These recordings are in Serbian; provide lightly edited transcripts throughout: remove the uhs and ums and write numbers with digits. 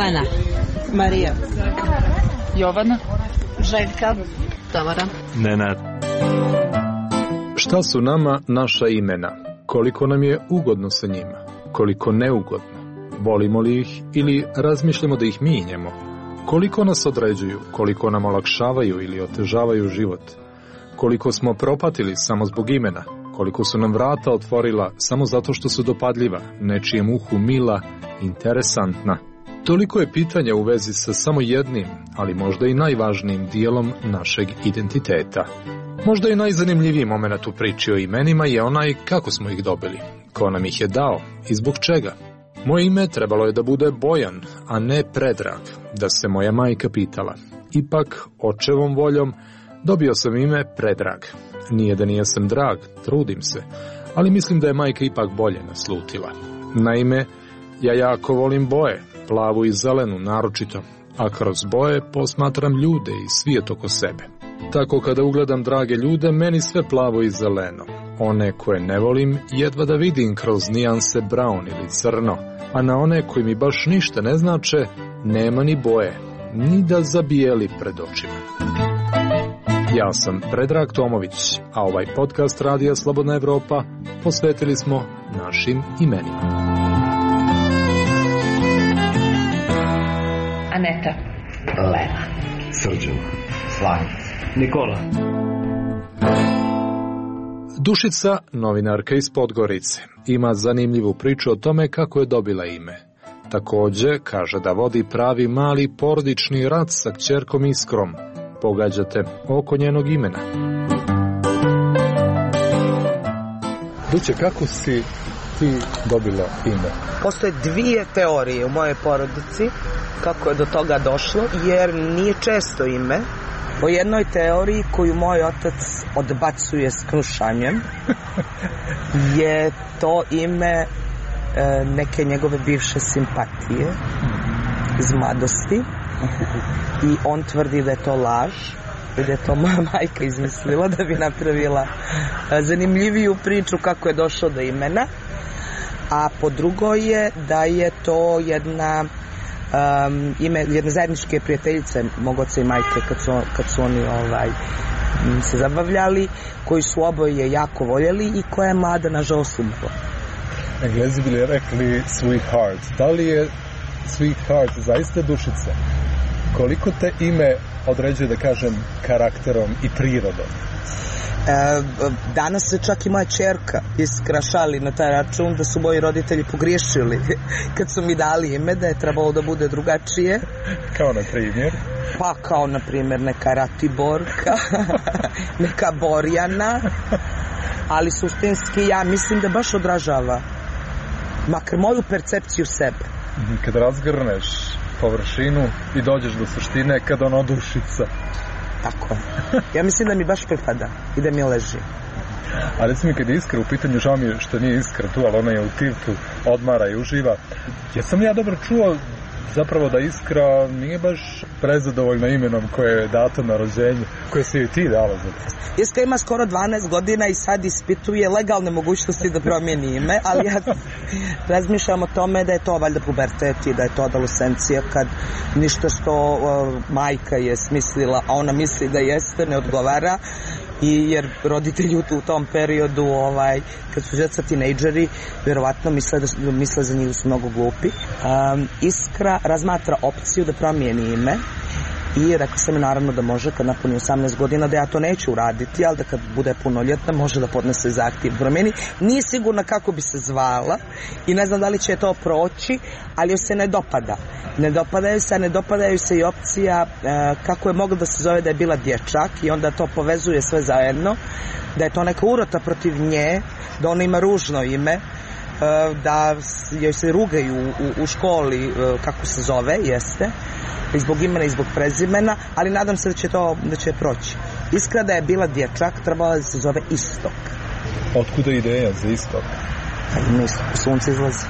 Jelena. Marija. Jovana. Željka. Tamara. Nenad. Šta su nama naša imena? Koliko nam je ugodno sa njima? Koliko neugodno? Volimo li ih ili razmišljamo da ih mijenjamo? Koliko nas određuju? Koliko nam olakšavaju ili otežavaju život? Koliko smo propatili samo zbog imena? Koliko su nam vrata otvorila samo zato što su dopadljiva, nečijem uhu mila, interesantna? Toliko je pitanja u vezi sa samo jednim, ali možda i najvažnijim dijelom našeg identiteta. Možda i najzanimljiviji moment u priči o imenima je onaj kako smo ih dobili, ko nam ih je dao i zbog čega. Moje ime trebalo je da bude Bojan, a ne Predrag, da se moja majka pitala. Ipak, očevom voljom, dobio sam ime Predrag. Nije da nijesam drag, trudim se, ali mislim da je majka ipak bolje naslutila. Naime, ja jako volim boje, plavu i zelenu naročito, a kroz boje posmatram ljude i svijet oko sebe. Tako kada ugledam drage ljude, meni sve plavo i zeleno. One koje ne volim, jedva da vidim kroz nijanse brown ili crno, a na one koji mi baš ništa ne znače, nema ni boje, ni da zabijeli pred očima. Ja sam Predrag Tomović, a ovaj podcast Radija Slobodna Evropa posvetili smo našim imenima. Aneta. Lena. Srđan. Slavica. Nikola. Dušica, novinarka iz Podgorice, ima zanimljivu priču o tome kako je dobila ime. Također kaže da vodi pravi mali porodični rat sa kćerkom Iskrom. Pogađate oko njenog imena. Duće, kako si ti dobila ime? Postoje dvije teorije u mojoj porodici kako je do toga došlo, jer nije često ime. Po jednoj teoriji koju moj otac odbacuje s krušanjem je to ime neke njegove bivše simpatije iz mladosti i on tvrdi da je to laž i da je to moja majka izmislila da bi napravila zanimljiviju priču kako je došlo do imena, a po drugo je da je to ime jedne zajedničke prijateljice mog oca i majke kad su oni se zabavljali, koji su oboje jako voljeli i koja je mlada nažalost umrla. Englezi bili rekli sweetheart. Da li je sweetheart zaista Dušica? Koliko te ime određuje, da kažem, karakterom i prirodom? Danas se čak i moja ćerka Iskra šali na taj račun da su moji roditelji pogriješili kad su mi dali ime, da je trebalo da bude drugačije. Kao na primjer? Pa kao na primjer neka Ratiborka, neka Borjana, ali suštinski ja mislim da baš odražava makar moju percepciju sebe. Kad razgrneš površinu i dođeš do suštine, kada ono Dušica. Tako. Ja mislim da mi baš pripada i da mi leži. A reci mi, kad je Iskra u pitanju, žao mi je što nije Iskra tu, ali ona je u Tivtu, odmara i uživa. Jesam ja dobro čuo zapravo da Iskra nije baš prezadovoljna imenom koje je dato na rođenju, koje si joj ti dala za to? Iskra ima skoro 12 godina i sad ispituje legalne mogućnosti da promijeni ime, ali ja razmišljam o tome da je to valjda pubertet i da je to adolescencija, kad ništa što majka je smislila, a ona misli da jeste, ne odgovara. I jer roditelji u tom periodu kad su djeca tinejdžeri vjerovatno misle za njih da su mnogo glupi. Iskra razmatra opciju da promijeni ime i rekla sam mi naravno da može kad napuni 18 godina, da ja to neću uraditi, ali da kad bude punoljetna može da podnese zahtjev promijeni. Nije sigurna kako bi se zvala i ne znam da li će to proći, ali joj se ne dopada. Ne dopadaju se i opcija kako je mogla da se zove da je bila dječak i onda to povezuje sve zajedno, da je to neka urota protiv nje, da ona ima ružno ime, da joj se rugaju u školi kako se zove, jeste, i zbog imena i zbog prezimena, ali nadam se da će proći. Iskra da je bila dječak, trebala da se zove Istok. Otkuda ideja za Istok? Istok, sunce izlazi.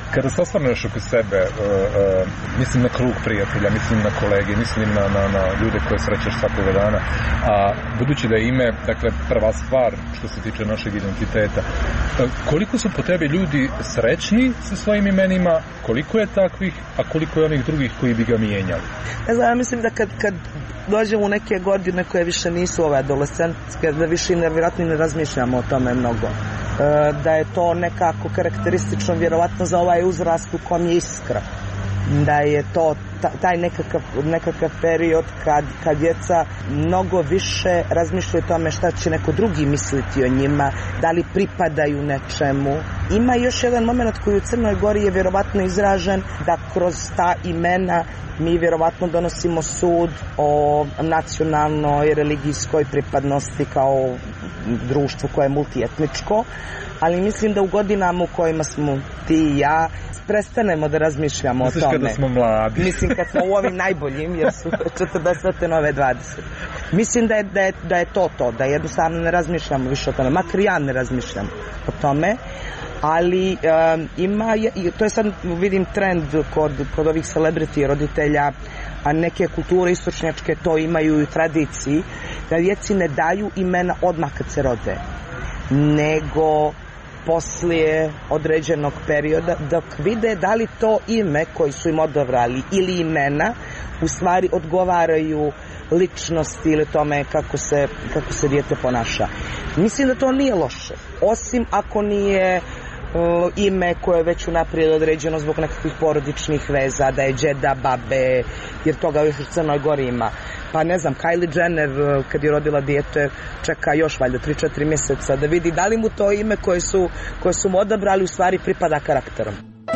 Kada se osvrneš oko sebe, mislim na krug prijatelja, mislim na kolege, mislim na ljude koje srećeš svakoga dana, a budući da je ime, dakle, prva stvar što se tiče našeg identiteta, koliko su po tebi ljudi srećni sa svojim imenima, koliko je takvih, a koliko je onih drugih koji bi ga mijenjali? Ne znam, ja mislim da kad dođemo u neke godine koje više nisu ove adolescentske, da više nevjerojatno ne razmišljamo o tome mnogo. Da je to nekako karakteristično vjerovatno za ovaj uzrast u kom je iskra. Da je to taj nekakav period kad djeca mnogo više razmišljaju o tome šta će neko drugi misliti o njima, da li pripadaju nečemu. Ima još jedan moment koji u Crnoj Gori je vjerovatno izražen, da kroz ta imena mi vjerovatno donosimo sud o nacionalnoj, religijskoj pripadnosti kao društvu koje je multietničko, ali mislim da u godinama u kojima smo ti i ja prestanemo da razmišljamo o tome. Kada smo mladi. Mislim kad smo u ovim najboljim, jer su 40 nove 20. Mislim da je to, da jednostavno ne razmišljamo više o tome, makar ja ne razmišljam o tome, ali to je sad, vidim, trend kod ovih celebrity roditelja, a neke kulture istočnjačke to imaju i u tradiciji, da djeci ne daju imena odmah kad se rode, nego poslije određenog perioda, dok vide da li to ime koji su im odabrali ili imena u stvari odgovaraju ličnosti ili tome kako se dijete ponaša. Mislim da to nije loše, osim ako nije ime koje je već unaprijed određeno zbog nekakvih porodičnih veza, da je đeda, babe, jer toga još u Crnoj Gori ima. Pa ne znam, Kylie Jenner kad je rodila dijete čeka još valjda 3-4 mjeseca da vidi da li mu to ime koje su mu odabrali u stvari pripada karakterom.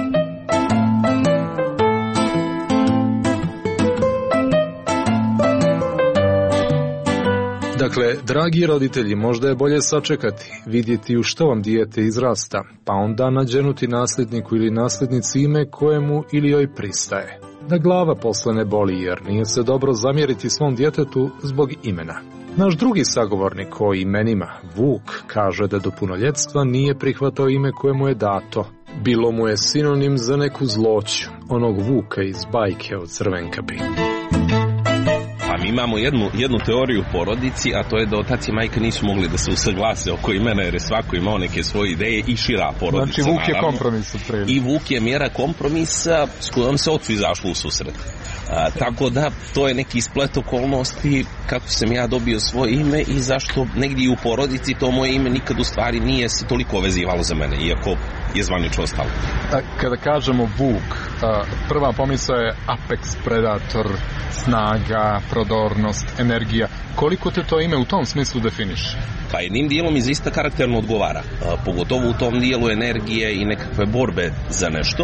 Dakle, dragi roditelji, možda je bolje sačekati, vidjeti u što vam dijete izrasta, pa onda nađenuti nasljedniku ili nasljednici ime kojemu ili joj pristaje. Da glava posle ne boli, jer nije se dobro zamjeriti svom djetetu zbog imena. Naš drugi sagovornik o imenima, Vuk, kaže da do punoljetstva nije prihvatao ime koje mu je dato. Bilo mu je sinonim za neku zloću, onog Vuka iz bajke o Crvenkapi. A mi imamo jednu teoriju u porodici, a to je da otac i majka nisu mogli da se usaglase oko imena, jer je svako imao neke svoje ideje i šira porodica. Znači Vuk je kompromis. I Vuk je mjera kompromisa s kojom se ocu izašlo u susret. Tako da to je neki splet okolnosti kako sam ja dobio svoje ime i zašto negdje u porodici to moje ime nikad u stvari nije se toliko vezivalo za mene, iako je zvanično ostalo. Kada kažemo Vuk, prva pomisao je apex, predator, snaga, prodornost, energija. Koliko te to ime u tom smislu definiše? Pa jednim dijelom izista karakterno odgovara, pogotovo u tom dijelu energije i nekakve borbe za nešto,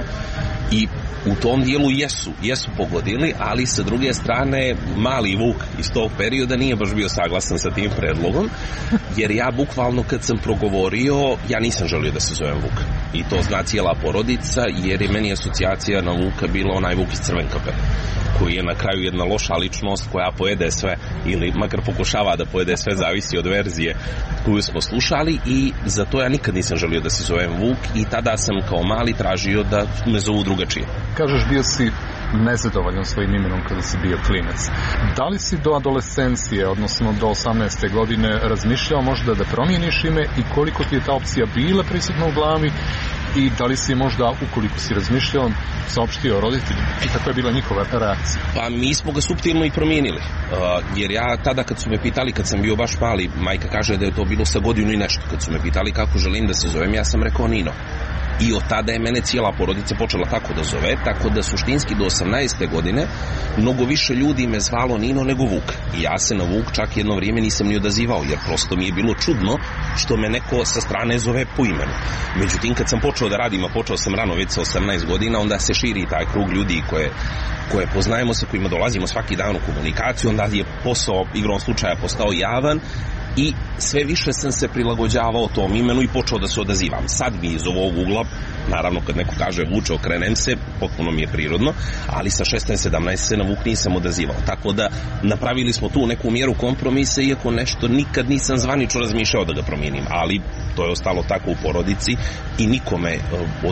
i u tom dijelu jesu pogodili, ali sa druge strane mali Vuk iz tog perioda nije baš bio saglasan sa tim predlogom, jer ja bukvalno kad sam progovorio, ja nisam želio da se zovem Vuk. I to zna cijela porodica, jer je meni asocijacija na Vuka bila onaj Vuk iz Crvenkape, koji je na kraju jedna loša ličnost koja pojede sve, ili makar pokušava da pojede sve, zavisi od verzije koju smo slušali, i zato ja nikad nisam želio da se zovem Vuk, i tada sam kao mali tražio da me zovu drugačije. Kažeš, bio si nezadovoljan svojim imenom kada si bio klinac. Da li si do adolescencije, odnosno do 18. godine, razmišljao možda da promijeniš ime i koliko ti je ta opcija bila prisutna u glavi, i da li si možda, ukoliko si razmišljao, saopštio roditeljima i kako je bila njihova reakcija? Pa mi smo ga suptilno i promijenili, jer ja tada kad su me pitali, kad sam bio baš mali, majka kaže da je to bilo sa godinu i nešto, kad su me pitali kako želim da se zovem, ja sam rekao Nino. I od tada je mene cijela porodica počela tako da zove, tako da suštinski do 18. godine mnogo više ljudi me zvalo Nino nego Vuk. I ja se na Vuk čak jedno vrijeme nisam ni odazivao, jer prosto mi je bilo čudno što me neko sa strane zove po imenu. Međutim, kad sam počeo da radim, a počeo sam rano već sa 18 godina, onda se širi taj krug ljudi koje poznajemo, sa kojima dolazimo svaki dan u komunikaciju, onda je posao igrom slučaja postao javan, i sve više sam se prilagođavao tom imenu i počeo da se odazivam. Sad mi iz ovog ugla, naravno kad neko kaže Vuče, okrenem se, potpuno mi je prirodno, ali sa 16-17 se na Vuk nisam odazivao. Tako da napravili smo tu neku mjeru kompromisa, iako nešto nikad nisam zvanično razmišljao da ga promijenim, ali to je ostalo tako u porodici i nikome od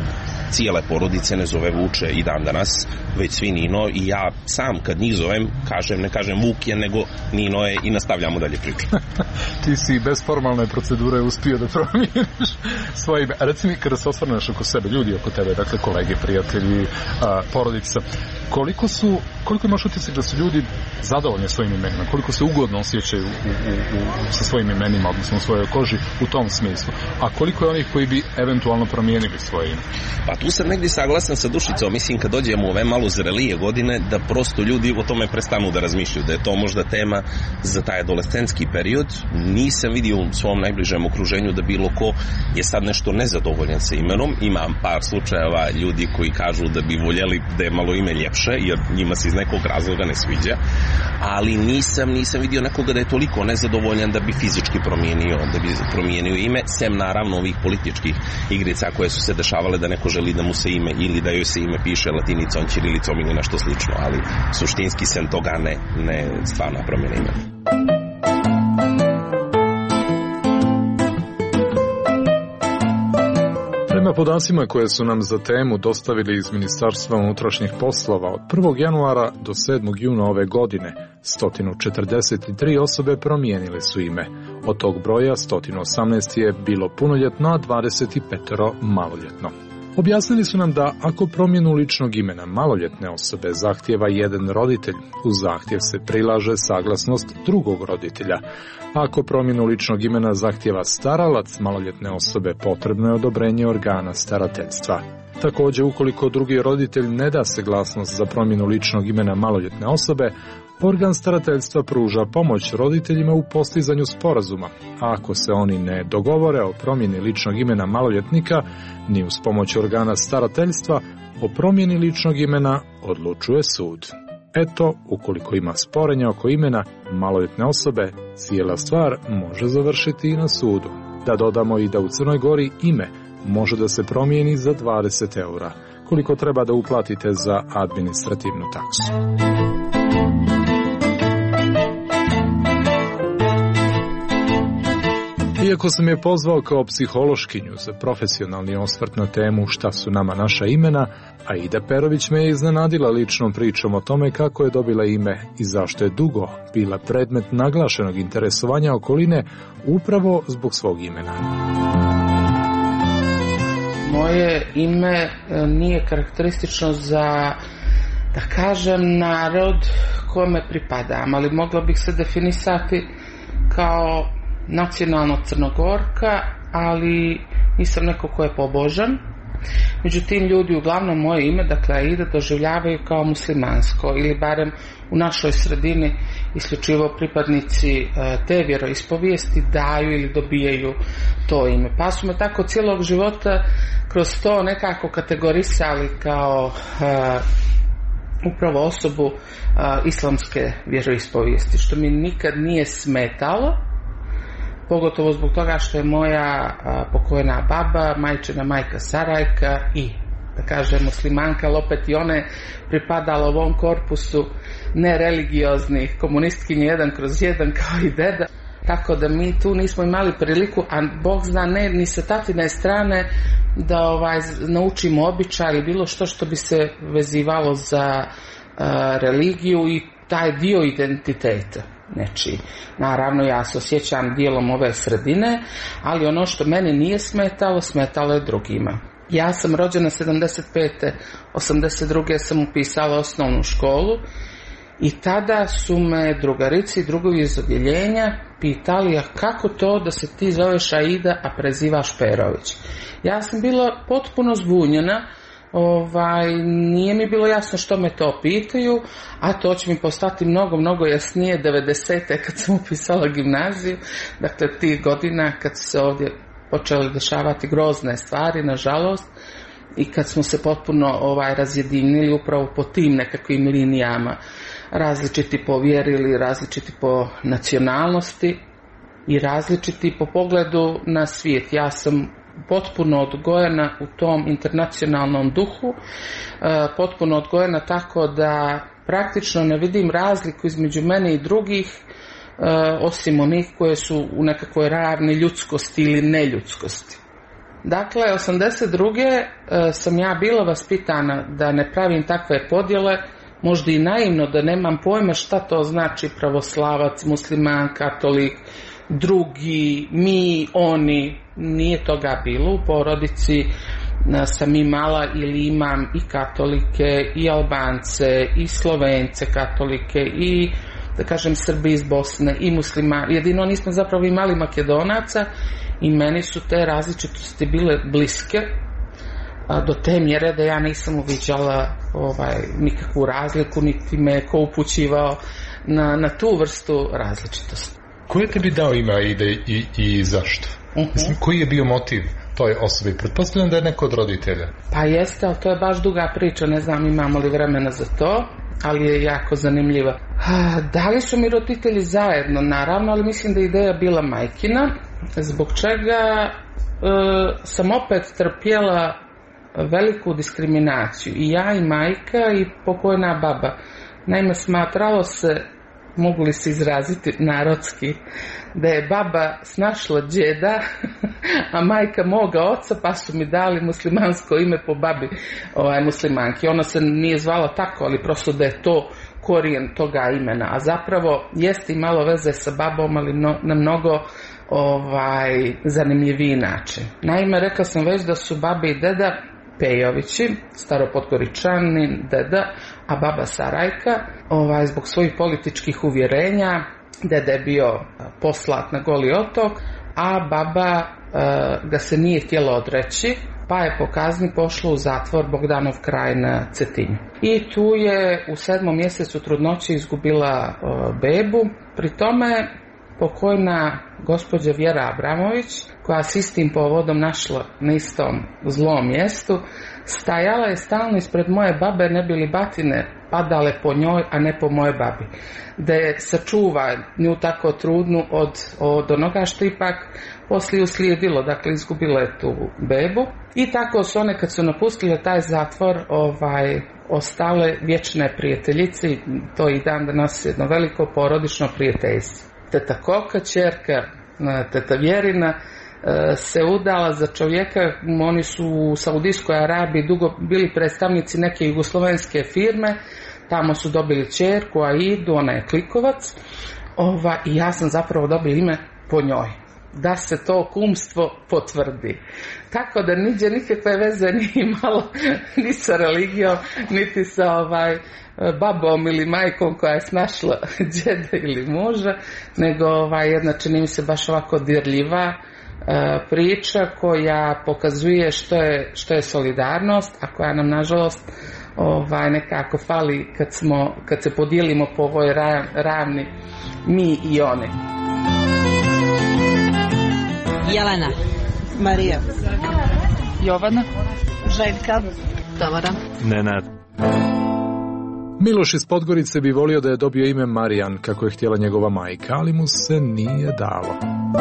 cijele porodice ne zove Vuče i dan danas, već svi Nino, i ja sam kad njih zovem, ne kažem Vuk je, nego Nino je, i nastavljamo dalje priču. Ti si bez formalne procedure uspio da promijeniš svoje ime. Reci mi, kada se osvrneš oko sebe, ljudi oko tebe, dakle kolege, prijatelji, porodica, koliko imaš utisak da su ljudi zadovoljni svojim imenima, koliko se ugodno osjećaju sa svojim imenima, odnosno u svojoj koži u tom smislu, a koliko je onih koji bi eventualno promijenili svoje ime? Pa tu sam negdje saglasan sa Dušicom, mislim kad dođemo u ove malo zrelije godine, da prosto ljudi o tome prestanu da razmišljaju, da je to možda tema za taj adolescentski period. Nisam vidio u svom najbližem okruženju da bilo ko je sad nešto nezadovoljan sa imenom. Imam par slučajeva ljudi koji kažu da bi voljeli da je malo ime ljepše, jer njima se iz nekog razloga ne sviđa, ali nisam vidio nekoga da je toliko nezadovoljan da bi fizički promijenio ime, sem naravno ovih političkih igrica koje su se dešavale da neko želi da mu se ime ili da joj se ime piše latinicom, ćirilicom ili nešto slično, ali suštinski sem toga ne stvarno promjena imena. Prema podacima koje su nam za temu dostavili iz Ministarstva unutrašnjih poslova, od 1. januara do 7. juna ove godine 143 osobe promijenile su ime. Od tog broja 118 je bilo punoljetno, a 25 maloljetno. Objasnili su nam da ako promjenu ličnog imena maloljetne osobe zahtijeva jedan roditelj, uz zahtjev se prilaže saglasnost drugog roditelja. Ako promjenu ličnog imena zahtijeva staralac maloljetne osobe, potrebno je odobrenje organa starateljstva. Također, ukoliko drugi roditelj ne da saglasnost za promjenu ličnog imena maloljetne osobe, organ starateljstva pruža pomoć roditeljima u postizanju sporazuma, a ako se oni ne dogovore o promjeni ličnog imena maloljetnika, ni uz pomoć organa starateljstva, o promjeni ličnog imena odlučuje sud. Eto, ukoliko ima sporenja oko imena maloljetne osobe, cijela stvar može završiti i na sudu. Da dodamo i da u Crnoj Gori ime može da se promijeni za 20 eura, koliko treba da uplatite za administrativnu taksu. Iako sam je pozvao kao psihološkinju za profesionalni osvrt na temu šta su nama naša imena, Aida Perović me je iznenadila ličnom pričom o tome kako je dobila ime i zašto je dugo bila predmet naglašenog interesovanja okoline upravo zbog svog imena. Moje ime nije karakteristično za, da kažem, narod kome pripadam, ali mogla bih se definisati kao nacionalno Crnogorka, ali nisam neko ko je pobožan. Međutim, ljudi uglavnom moje ime, dakle Aida, doživljavaju kao muslimansko, ili barem u našoj sredini isključivo pripadnici te vjeroispovijesti daju ili dobijaju to ime. Pa su me tako cijelog života kroz to nekako kategorisali kao upravo osobu islamske vjeroispovijesti, što mi nikad nije smetalo, pogotovo zbog toga što je moja pokojna baba, majčina majka Sarajka i, da kažem, muslimanka, ali opet i one pripadala ovom korpusu nereligioznih komunistkinje 1/1 kao i deda. Tako da mi tu nismo imali priliku, a Bog zna ne ni sa tatine strane, da naučimo običaj ili bilo što bi se vezivalo za religiju i taj dio identiteta. Znači, naravno ja se osjećam dijelom ove sredine, ali ono što meni nije smetalo je drugima. Ja sam rođena 75. 82. sam upisala osnovnu školu i tada su me drugarici i drugovi iz odjeljenja pitali, a kako to da se ti zoveš Aida, a prezivaš Perović? Ja sam bila potpuno zbunjena, nije mi bilo jasno što me to pitaju, a to će mi postati mnogo jasnije 90. kad sam upisala gimnaziju, dakle tih godina kad su se ovdje počeli dešavati grozne stvari, nažalost, i kad smo se potpuno razjedinili upravo po tim nekakvim linijama, različiti po vjeri, različiti po nacionalnosti i različiti po pogledu na svijet. Ja sam potpuno odgojena u tom internacionalnom duhu, potpuno odgojena tako da praktično ne vidim razliku između mene i drugih, osim onih koje su u nekakvoj ravni ljudskosti ili neljudskosti. Dakle, 82. Sam ja bila vaspitana da ne pravim takve podjele, možda i naivno, da nemam pojma šta to znači pravoslavac, musliman, katolik, drugi, mi, oni. Nije toga bilo. U porodici sam imala ili imam i katolike, i Albance, i Slovence katolike, i da kažem Srbi iz Bosne, i muslimani. Jedino nismo zapravo imali Makedonaca i meni su te različitosti bile bliske do te mjere da ja nisam uviđala nikakvu razliku, niti me ko upućivao na tu vrstu različitosti. Ko je tebi dao ime Aida i zašto? Mislim, koji je bio motiv toj osobi? Pretpostavljam da je neko od roditelja. Pa jeste, ali to je baš duga priča, ne znam imamo li vremena za to, ali je jako zanimljiva. Dali su mi roditelji zajedno, naravno, ali mislim da je ideja bila majkina, zbog čega sam opet trpjela veliku diskriminaciju. I ja i majka i pokojna baba. Naime, smatralo se, mogu li se izraziti narodski, da je baba snašla djeda, a majka moga oca, pa su mi dali muslimansko ime po babi muslimanki. Ona se nije zvala tako, ali prosto da je to korijen toga imena. A zapravo jeste i malo veze sa babom, ali na mnogo zanimljiviji način. Naime, rekla sam već da su baba i deda Pejovići, staropodgoričanin, deda, a baba Sarajka, zbog svojih političkih uvjerenja. Deda je bio poslat na Goli otok, a baba ga se nije htjela odreći, pa je po kazni pošla u zatvor Bogdanov kraj na Cetinju. I tu je u 7. mjesecu trudnoće izgubila bebu. Pri tome pokojna gospođa Vjera Abramović, koja se istim povodom našla na istom zlom mjestu, stajala je stalno ispred moje babe, ne bi li batine padale po njoj, a ne po moje babi. Da je sačuva nju tako trudnu od onoga što ipak poslije uslijedilo, dakle izgubila je tu bebu. I tako su one, kad su napustile taj zatvor, ostale vječne prijateljice, i to i dan danas jedno veliko porodično prijateljstvo. Teta Koka, ćerka teta Vjerina, se udala za čovjeka, oni su u Saudijskoj Arabiji dugo bili predstavnici neke jugoslovenske firme, tamo su dobili ćerku Aidu, ona je Klikovac, i ja sam zapravo dobila ime po njoj, da se to kumstvo potvrdi. Tako da niđe nikakve veze nije imalo ni sa religijom, niti sa babom ili majkom koja je snašla djeda ili muža, nego jedna, čini mi se, baš ovako dirljiva priča koja pokazuje što je solidarnost, a koja nam nažalost nekako fali kad se podijelimo po ovoj ravni mi i oni. Jelena, Marija, Jovana, Željka, Tamara, Nenad. Miloš iz Podgorice bi volio da je dobio ime Marijan, kako je htjela njegova majka, ali mu se nije dalo.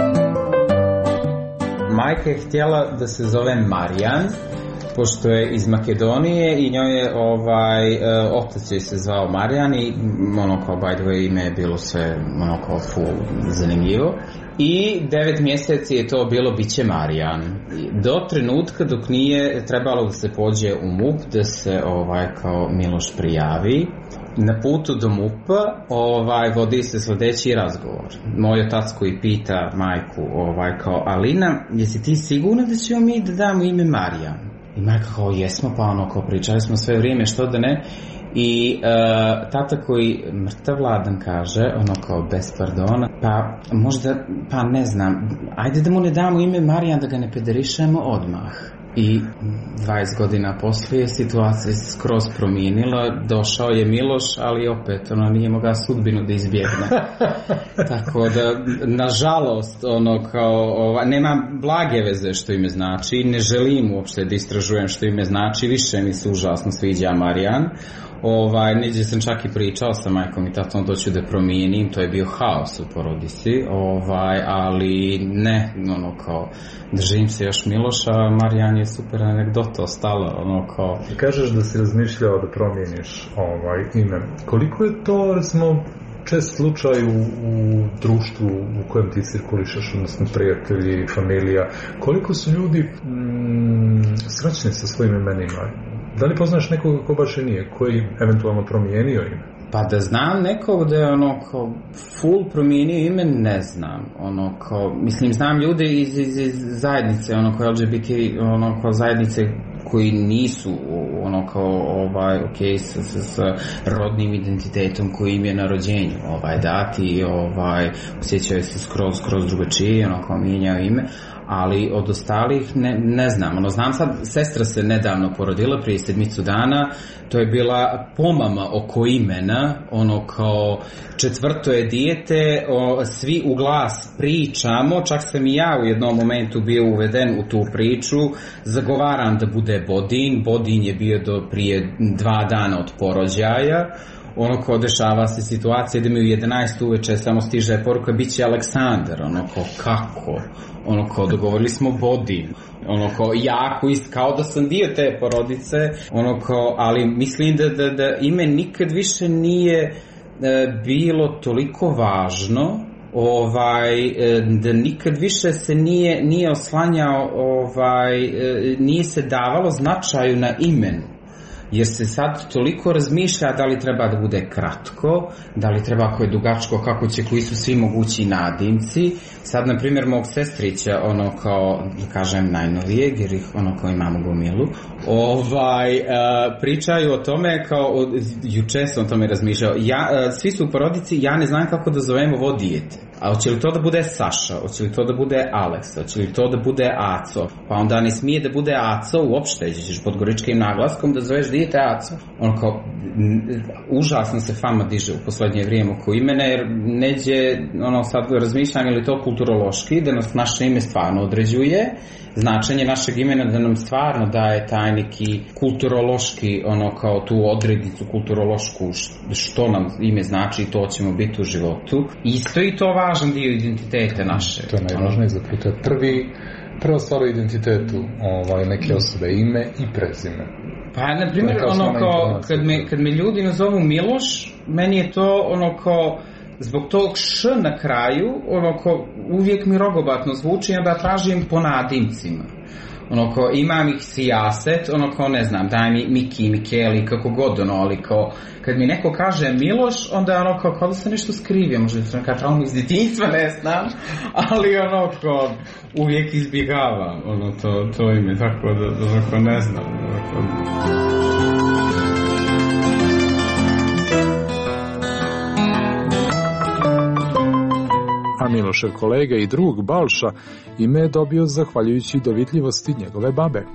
Majka je htjela da se zove Marijan, pošto je iz Makedonije i njoj je otac joj se zvao Marijan i kao by the way ime je bilo sve kao full zanimljivo. I 9 mjeseci je to bilo biće Marijan. Do trenutka dok nije trebalo da se pođe u MUP, da se kao Miloš prijavi. Na putu do MUP-a vodi se sljedeći razgovor. Moj otac koji pita majku kao Alina, jesi ti sigurna da ćemo mi da damo ime Marijan? I majka kao jesmo, pa pričali smo sve vrijeme, što da ne. I tata koji mrtav ladan kaže, kao bez pardona, pa možda, pa ne znam, ajde da mu ne damo ime Marijan, da ga ne pederišemo odmah. I 20 godina poslije situacija se skroz promijenila, došao je Miloš, ali opet nije mogao sudbinu da izbjegne. Tako da, nažalost, nema blage veze što ime znači, ne želim uopšte da istražujem što ime znači, više mi se užasno sviđa Marijan. Neđe sam čak i pričao sa majkom i tatom doću da promijenim, to je bio haos u porodici, ali ne, kao držim se još Miloša, Marijan je super anegdota ostala, kao... Kažeš da si razmišljao da promijeniš ime, koliko je to, recimo, čest slučaj u društvu u kojem ti cirkulišeš, odnosno prijatelji, familija. Koliko su ljudi srećni sa svojim imenima? Da li poznaš nekoga ko baš i nije, koji eventualno promijenio ime? Pa da znam nekog da je full promijenio ime, ne znam. Mislim, znam ljude iz zajednice, LGBT zajednice koji nisu s rodnim identitetom koji im je na rođenju dati, osjećaju se skroz drugačije, mijenjaju ime, ali od ostalih ne znam. Znam sad, sestra se nedavno porodila prije 7 dana, to je bila pomama oko imena, kao 4. je dijete, svi u glas pričamo, čak sam i ja u jednom momentu bio uveden u tu priču, zagovaram da bude Bodin je bio do prije 2 dana od porođaja, dešava se situacija da mi u 11 uveče samo stiže poruka, bit će Aleksandar, kako? Dogovorili smo Bodin, jako kao da sam dio te porodice, ali mislim da ime nikad više nije bilo toliko važno, da nikad više se nije oslanjao, nije se davalo značaju na imenu. Jer se sad toliko razmišlja da li treba da bude kratko, da li treba ako je dugačko, kako će, koji su svi mogući nadimci. Sad, na primjer, mog sestrića, da kažem, najnovijeg, jer ih kao imamo gomilu, pričaju o tome, juče sam o tome razmišljao, svi su u porodici, ja ne znam kako da zovemo ovo dijete. A hoće li to da bude Saša, hoće li to da bude Aleksa, hoće li to da bude Aco, pa onda ne smije da bude Aco uopšte, ćeš pod goričkim naglaskom da zoveš dijete Aco. Užasno se fama diže u poslednje vrijeme oko imena, jer neđe, sad razmišljam je li to kulturološki, da nas naše ime stvarno određuje, značenje našeg imena da nam stvarno daje taj neki kulturološki, kao tu odrednicu kulturološku, što nam ime znači i to ćemo biti u životu. Isto i to važan dio identiteta naše. To je najvažnije, zato to je prva stvar u identitetu neke osobe, ime i prezime. Pa, na primjer, kad me ljudi nazovu Miloš, meni je to kao zbog tog š na kraju, uvijek mi rogobatno zvuči, da tražim po nadimcima. Imam ih sijaset, ne znam, daj mi Miki, Mikeli, kako god, ali kad mi neko kaže Miloš, onda je kao da se nešto skrivio, možda je neka trauma iz djetinjstva, ne znam, ali uvijek izbjegavam, to ime, tako da ne znam, A Milošev kolega i drug Balša ime je dobio zahvaljujući dovitljivosti njegove babe.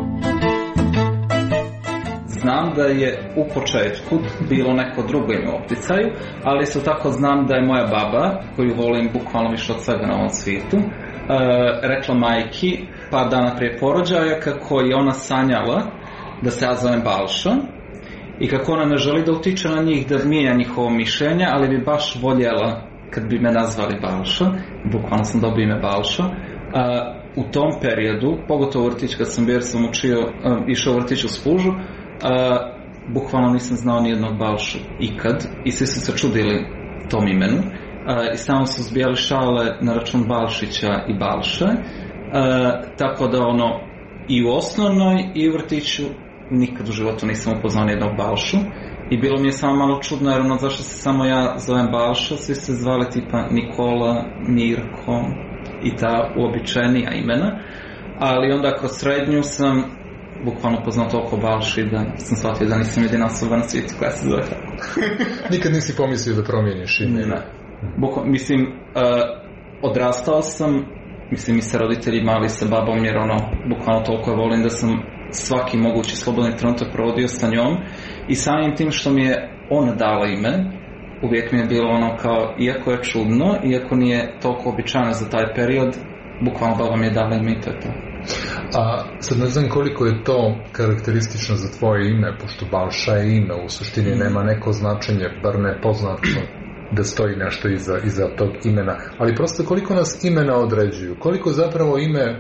Znam da je u početku bilo neko drugo ime u opticaju, ali isto tako znam da je moja baba, koju volim bukvalno više od svega na ovom svijetu, rekla majki par dana prije porođaja kako je ona sanjala da se ja zovem Balša i kako ona ne želi da utiče na njih, da mijenja njihovo mišljenje, ali bi baš voljela kad bi me nazvali Balša, bukvalno sam dobio ime Balša. U tom periodu, pogotovo u vrtić kad sam bio, jer sam išao u vrtić u Spužu, bukvalno nisam znao nijednog Balšu ikad i svi su se čudili tom imenu i samo su zbijali šale na račun Balšića i Balše, tako da i u osnovnoj i u vrtiću nikad u životu nisam upoznao nijednog Balšu. I bilo mi je samo malo čudno, jer zašto se samo ja zovem Balša, svi se zvali tipa Nikola, Mirko i ta uobičajenija imena, ali onda kroz srednju sam bukvalno poznao toliko Balši da sam shvatio da nisam jedina osoba na svijetu koja se zove tako. Nikad nisi pomislio da promijeniš ime? Ne. Mislim, odrastao sam, mislim i sa roditeljima, ali i sa babom, jer bukvalno toliko je volim da sam svaki mogući slobodni trenutak provodio sa njom i samim tim što mi je ona dala ime, uvijek mi je bilo kao, iako je čudno, iako nije toliko običajno za taj period, bukvalno baba mi je dala ime i to je to. A sad ne znam koliko je to karakteristično za tvoje ime, pošto Balša je ime, u suštini nema neko značenje, bar ne poznato da stoji nešto iza tog imena, ali prosto koliko nas imena određuju, koliko zapravo ime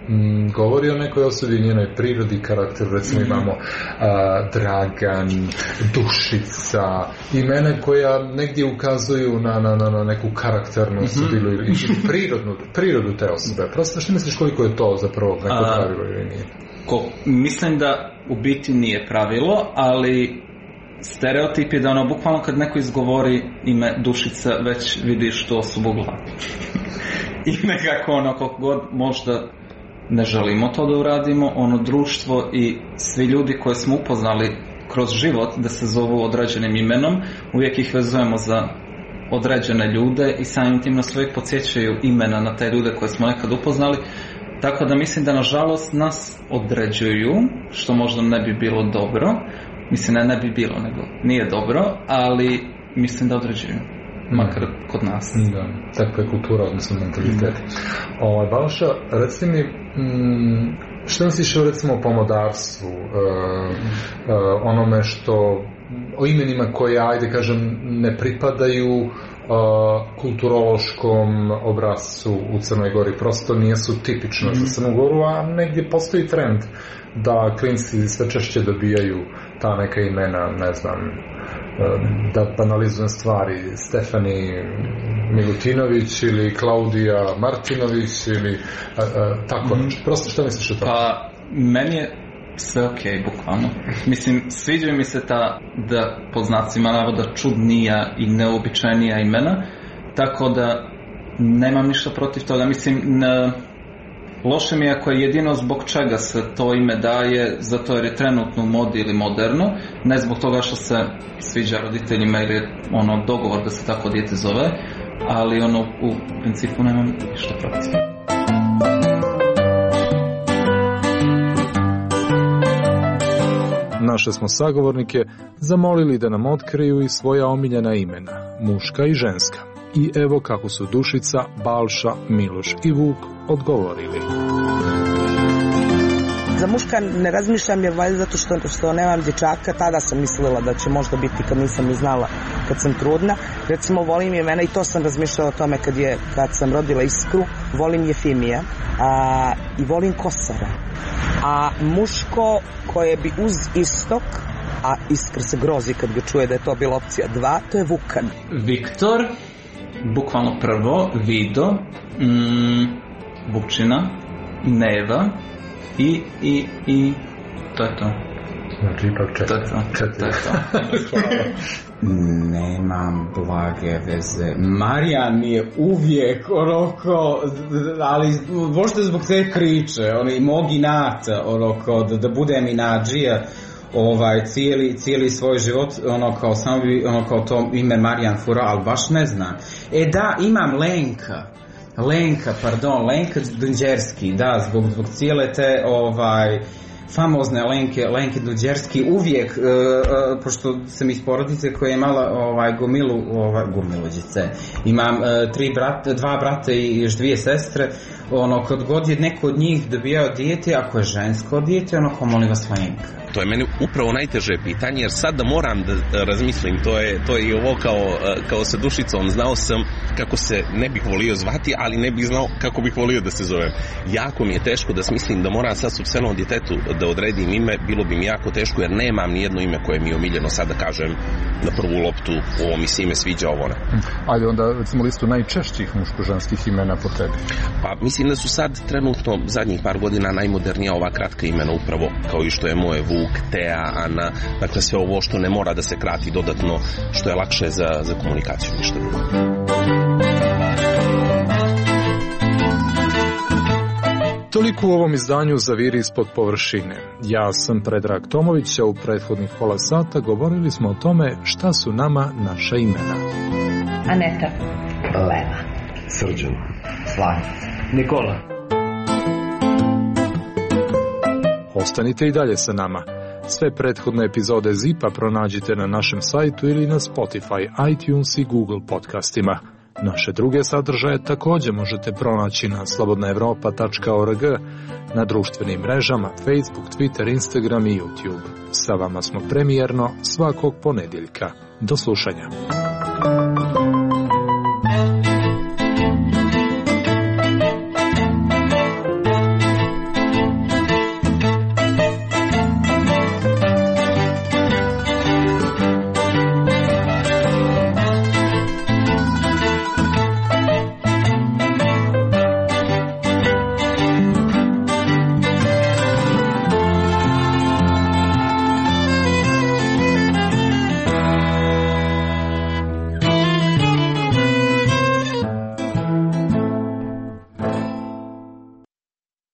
govori o nekoj osobi, njenoj prirodi, karakteru. Recimo imamo Dragan, Dušica, imena koja negdje ukazuju na neku karakternu osobinu ili prirodu te osobe. Prosto, što misliš koliko je to zapravo neko pravilo ili nije? Mislim da u biti nije pravilo, ali stereotip je da bukvalno kad neko izgovori ime Dušica već vidiš tu osobu u glavi. I nekako koliko god možda ne želimo to da uradimo, društvo i svi ljudi koje smo upoznali kroz život da se zovu određenim imenom, uvijek ih vezujemo za određene ljude i samim tim nas uvijek podsjećaju imena na te ljude koje smo nekad upoznali. Tako da mislim da nažalost nas određuju, što možda ne bi bilo dobro. Mislim, ne bi bilo, nego nije dobro, ali mislim da određuju. Makar kod nas. Da, takva je kultura, odnosno mentalitet. Balša, reci mi, što misliš recimo o pomodarstvu, onome što, o imenima koje, ajde kažem, ne pripadaju kulturološkom obrascu u Crnoj Gori, prosto nisu tipično za Crnu Goru, a negdje postoji trend da klinci sve češće dobijaju ta neka imena, ne znam, da banalizujem stvari, Stefani Milutinović ili Klaudija Martinović ili tako nešto. Prosto što misliš o to? Pa, meni je sve okej, bukvalno. Mislim, sviđa mi se ta, da po znacima navoda, čudnija i neobičajnija imena, tako da nemam ništa protiv toga. Mislim, loše mi je ako je jedino zbog čega se to ime daje, zato jer je trenutno u modi ili moderno, ne zbog toga što se sviđa roditeljima ili je dogovor da se tako dijete zove, ali u principu nemam ništa protiv. Naše smo sagovornike zamolili da nam otkriju i svoja omiljena imena, muška i ženska. I evo kako su Dušica, Balša, Miloš i Vuk odgovorili. Za muška ne razmišljam jer valjda zato što nemam dječaka, tada sam mislila da će možda biti kad nisam ni znala kad sam trudna. Recimo volim imena i to sam razmišljala o tome kad sam rodila Iskru, volim Jefimija i volim Kosara. A muško koje bi uz Istok, a Iskra se grozi kad ga čuje da je to bila opcija 2, to je Vukan. Viktor, bukvalno prvo, Vido, Vučina, Neva i to je to. Znači ipak četiri. Nemam blage veze. Marijan mi je uvijek ali možda zbog te priče, mog inata, da budem inadžija, cijeli svoj život, samo bi, kao to ime Marijan fura, ali baš ne znam. Da, imam Lenka Dunđerski, da, zbog cijele te, famozne Lenke Dunđerski, uvijek, pošto sam iz porodice koja je imala gomiluđice, imam 2 brata i još 2 sestre, kad god je neko od njih dobijao dijete, ako je žensko dijete, molim vas Lenka. To je meni upravo najteže pitanje, jer sad da moram da razmislim, to je i ovo kao sa Dušicom, znao sam kako se ne bih volio zvati, ali ne bih znao kako bih volio da se zovem. Jako mi je teško da smislim da moram sad supstvenom djetetu da odredim ime, bilo bi mi jako teško jer nemam nijedno ime koje mi je omiljeno, sad da kažem na prvu loptu, ovo mi se ime sviđa, ovo ne. Ajde onda recimo listu najčešćih muško-ženskih imena po tebi. Pa mislim da su sad trenutno zadnjih par godina najmodernija ova kratka imena upravo, kao i što je moje Vuk, Tea, Ana, dakle sve ovo što ne mora da se krati dodatno, što je lakše za komunikaciju, ništa drugo. Toliko u ovom izdanju Zaviri ispod površine. Ja sam Predrag Tomović, a u prethodnih pola sata govorili smo o tome šta su nama naša imena. Aneta, Lena, Srđan, Slavica, Nikola. Ostanite i dalje sa nama. Sve prethodne epizode ZIP-a pronađite na našem sajtu ili na Spotify, iTunes i Google podcastima. Naše druge sadržaje također možete pronaći na slobodnaevropa.org, na društvenim mrežama Facebook, Twitter, Instagram i YouTube. Sa vama smo premijerno svakog ponedjeljka. Do slušanja.